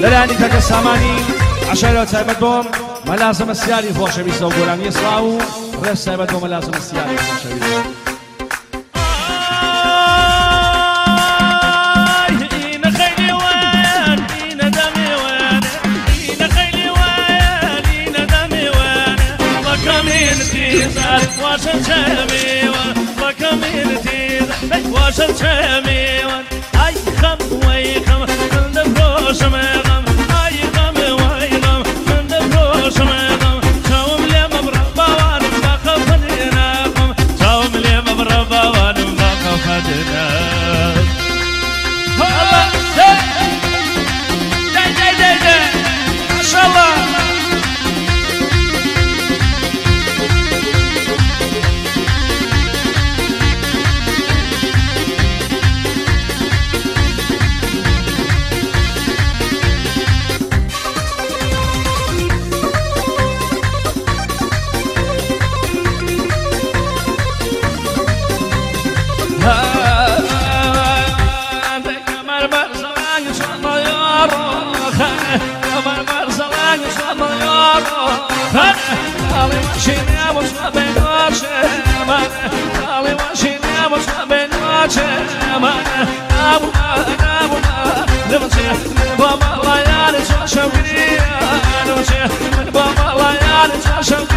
لەلایەنی کەکە سامانی عشایرەوە تایبەت بۆم مەلازمە سیاری خۆشەویستە و گۆرانی سڵاو و ڕێز تایبەت بۆ مەلازمە سیاری خۆشەویستە واشن شميوان اي خم ويخم من دبروش مغم اي خم ويخم من دبروش مغم شاوم لي مبربا وانا بخاف نناقم شاوم لي مبربا وانا بخاف نناقم الله جاي ما شاء الله Show